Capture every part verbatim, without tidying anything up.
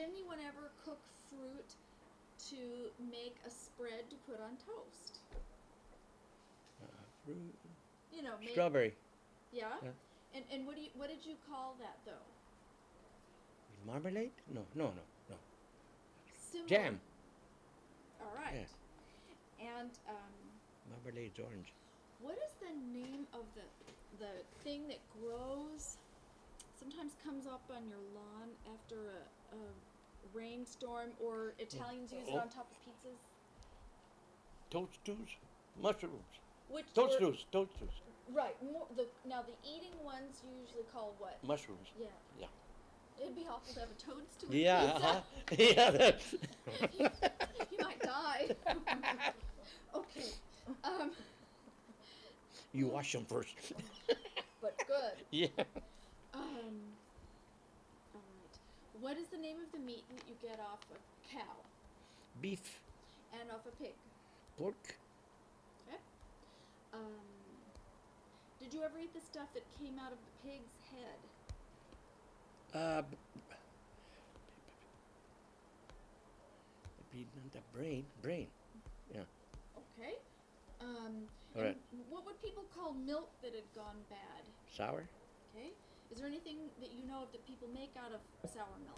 anyone ever cook fruit to make a spread to put on toast? Uh, fruit. You know, make, Strawberry. Yeah? Yeah. And and what do you what did you call that though? Marmalade? No, no, no, no. Similar. Jam. All right. Yeah. And um, Marmalade's orange. what is the name of the the thing that grows? Sometimes comes up on your lawn after a, a rainstorm, or Italians use it Oh. on top of pizzas. Toadstools? Mushrooms. Which or- Toadstools, toadstools. Right. More, the now the eating ones you usually call what? Mushrooms. Yeah. Yeah. It'd be awful to have a toadstool Yeah, pizza. uh-huh. Yeah, that's... You might die. Okay. Um, You wash them first. but good. Yeah. Um, all right. What is the name of the meat that you get off a cow Beef, and off a pig? pork, Okay. Um, did you ever eat the stuff that came out of the pig's head? uh, b- b- the brain, brain. Yeah. Okay. Um, All and right. what would people call milk that had gone bad? Sour. Okay. Is there anything that you know of that people make out of sour milk?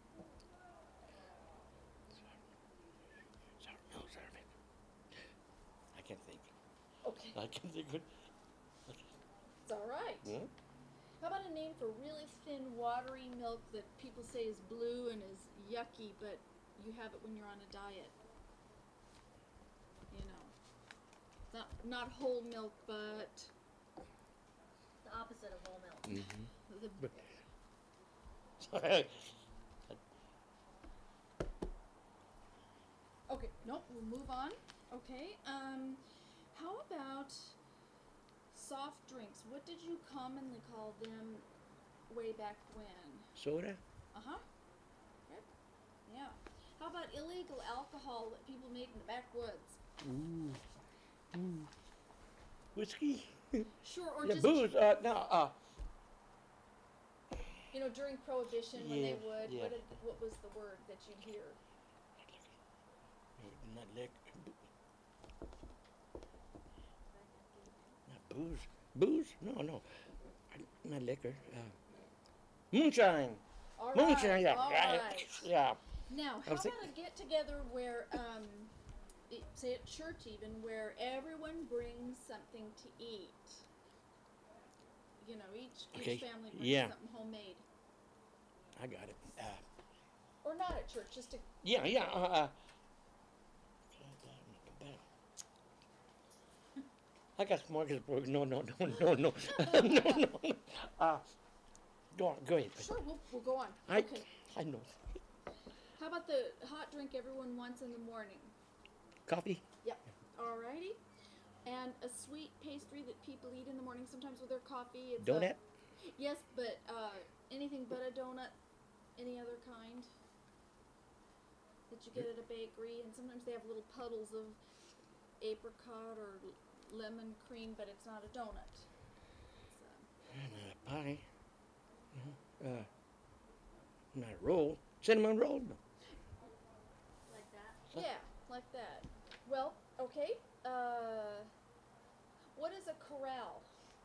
Sour, no, sour milk. I can't think. Okay. I can't think of it. It's all right. Hmm? How about a name for really thin, watery milk that people say is blue and is yucky, but you have it when you're on a diet? You know, not not whole milk, but The opposite of whole milk. Mm-hmm. the But, sorry. okay. Nope. We'll move on. Okay. Um, how about soft drinks? What did you commonly call them way back when? Soda? Uh huh. Yep. Yeah. How about illegal alcohol that people make in the backwoods? Ooh. Ooh. Whiskey? Sure, or Yeah, just booze. Uh, no, uh, you know during Prohibition when they Yeah, would. yeah. What did, what was the word that you'd hear? not liquor. Not booze. Booze? No, no. Not liquor. Uh, moonshine. All Moonshine, right. yeah. All right. right. Yeah. Now, how was about think- a get together where, um, it, say at church even, where everyone brings something to eat. You know, each Okay, each family brings yeah. something homemade, I got it. Uh, or not at church, just a yeah, yeah. Uh, uh, I got smorgasbord. No, no, no, no, no. no, no. Uh, go on, go ahead. sure. We'll we'll go on. I, Okay. I know. How about the hot drink everyone wants in the morning? Coffee? Yep. Alrighty. And a sweet pastry that people eat in the morning, sometimes with their coffee. It's Donut? A, yes, but uh, anything but a donut, any other kind that you get at a bakery, and sometimes they have little puddles of apricot or l- lemon cream, but it's not a donut. It's, uh, And a pie. No. Uh, not a roll. Cinnamon roll? No. Like that. Huh? yeah, like that. Well, okay. Uh, what is a corral?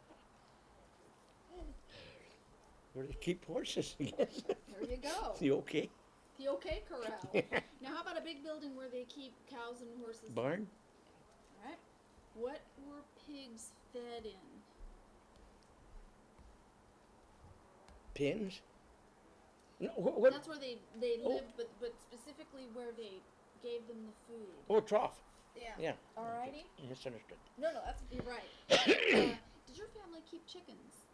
Where they keep horses, I guess. There you go. You okay? The OK Corral. Now, how about a big building where they keep cows and horses? Barn? All right. What were pigs fed in? Pins? No, what? what? That's where they they Oh. lived, but but specifically where they gave them the food. Oh, trough. Yeah. Yeah. Alrighty. Misunderstood. No, no, that's you're right. uh, did your family keep chickens?